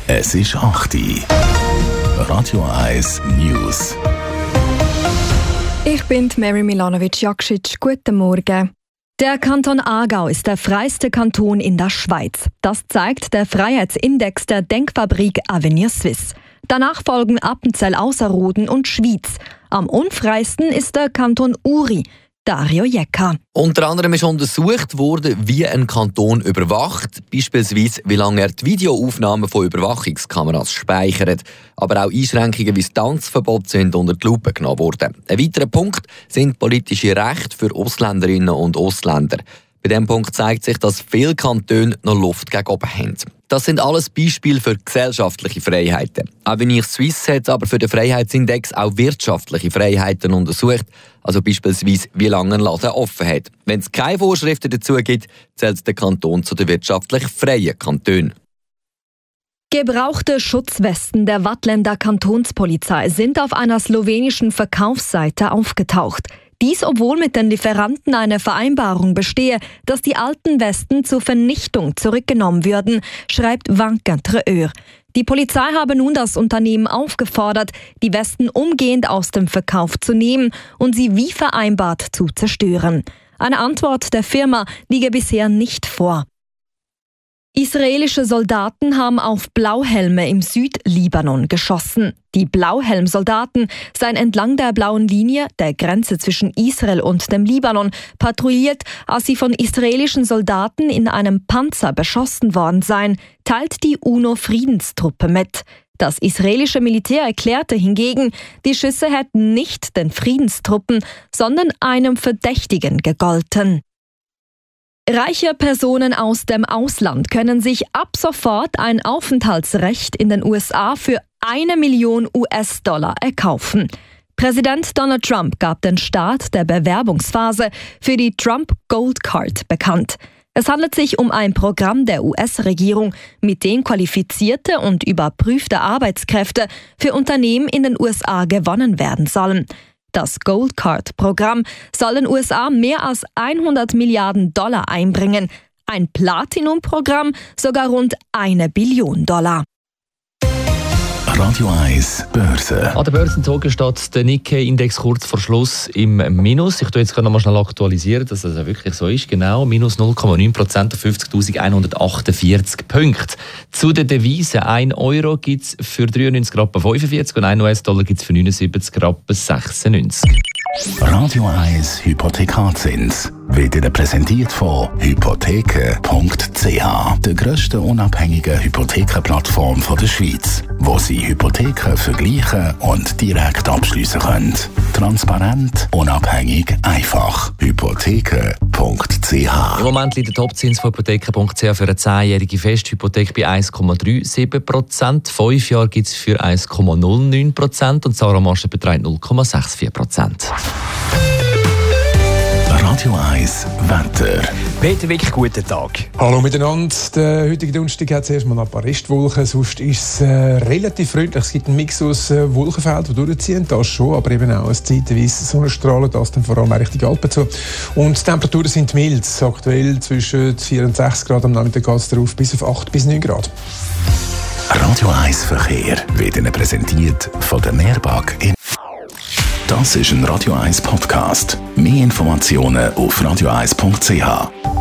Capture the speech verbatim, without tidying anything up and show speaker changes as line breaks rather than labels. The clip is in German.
Es ist acht Uhr. Radio eins News.
Ich bin Mary Milanovic-Jakšić. Guten Morgen. Der Kanton Aargau ist der freiste Kanton in der Schweiz. Das zeigt der Freiheitsindex der Denkfabrik Avenir Suisse. Danach folgen Appenzell Ausserrhoden und Schwyz. Am unfreisten ist der Kanton Uri. Dario Jekka.
Unter anderem ist untersucht worden, wie ein Kanton überwacht, beispielsweise wie lange er die Videoaufnahmen von Überwachungskameras speichert. Aber auch Einschränkungen wie das Tanzverbot sind unter die Lupe genommen worden. Ein weiterer Punkt sind politische Rechte für Ausländerinnen und Ausländer. Bei diesem Punkt zeigt sich, dass viele Kantone noch Luft gegen oben haben. Das sind alles Beispiele für gesellschaftliche Freiheiten. Avenir Suisse hat aber für den Freiheitsindex auch wirtschaftliche Freiheiten untersucht, also beispielsweise wie lange ein Laden offen hat. Wenn es keine Vorschriften dazu gibt, zählt der Kanton zu den wirtschaftlich freien Kantonen.
Gebrauchte Schutzwesten der Waadtländer Kantonspolizei sind auf einer slowenischen Verkaufsseite aufgetaucht. Dies, obwohl mit den Lieferanten eine Vereinbarung bestehe, dass die alten Westen zur Vernichtung zurückgenommen würden, schreibt Vingt-quatre-Heures. Die Polizei habe nun das Unternehmen aufgefordert, die Westen umgehend aus dem Verkauf zu nehmen und sie wie vereinbart zu zerstören. Eine Antwort der Firma liege bisher nicht vor. Israelische Soldaten haben auf Blauhelme im Südlibanon geschossen. Die Blauhelmsoldaten seien entlang der blauen Linie, der Grenze zwischen Israel und dem Libanon, patrouilliert, als sie von israelischen Soldaten in einem Panzer beschossen worden seien, teilt die UNO-Friedenstruppe mit. Das israelische Militär erklärte hingegen, die Schüsse hätten nicht den Friedenstruppen, sondern einem Verdächtigen gegolten. Reiche Personen aus dem Ausland können sich ab sofort ein Aufenthaltsrecht in den U S A für eine Million U S-Dollar erkaufen. Präsident Donald Trump gab den Start der Bewerbungsphase für die Trump Gold Card bekannt. Es handelt sich um ein Programm der U S-Regierung, mit dem qualifizierte und überprüfte Arbeitskräfte für Unternehmen in den U S A gewonnen werden sollen. Das Gold Card-Programm soll den U S A mehr als hundert Milliarden Dollar einbringen. Ein Platinum-Programm sogar rund eine Billion Dollar.
Radio eins Börse.
An der Börse in Tokio steht der Nikkei-Index kurz vor Schluss im Minus. Ich tue jetzt noch mal schnell aktualisieren, dass das wirklich so ist. Genau, minus null Komma neun Prozent auf fünfzigtausendeinhundertachtundvierzig Punkte. Zu den Devisen. ein Euro gibt es für dreiundneunzig Rappen fünfundvierzig und ein U S-Dollar gibt es für neunundsiebzig Rappen sechsundneunzig.
Radio eins Hypothekarzins wird Ihnen präsentiert von hypotheken punkt c h, der grössten unabhängigen Hypothekenplattform der Schweiz, wo Sie Hypotheken vergleichen und direkt abschliessen können. Transparent, unabhängig, einfach. hypotheken punkt c h.
Im Moment liegt der Topzins von hypotheken punkt c h für eine zehnjährige Festhypothek bei eins Komma siebenunddreißig Prozent. Fünf Jahre gibt es für eins Komma null neun Prozent und Sarah Masche beträgt null Komma vierundsechzig Prozent.
Radio eins Wetter.
Peter Wick, guten Tag.
Hallo miteinander. Der heutige Donnerstag hat zuerst mal ein paar Restwolken, sonst ist es äh, relativ freundlich. Es gibt einen Mix aus äh, Wolkenfeldern, die durchziehen, das schon, aber eben auch zeitweise Sonnenstrahlen, das dann vor allem Richtung Alpen zu. Und die Temperaturen sind mild, aktuell zwischen vier und sechs Grad, am Nachmittag geht es darauf bis auf acht bis neun Grad.
Radio eins Verkehr wird Ihnen präsentiert von der Mehrbank in. Das ist ein Radio eins Podcast. Mehr Informationen auf radio eins punkt c h.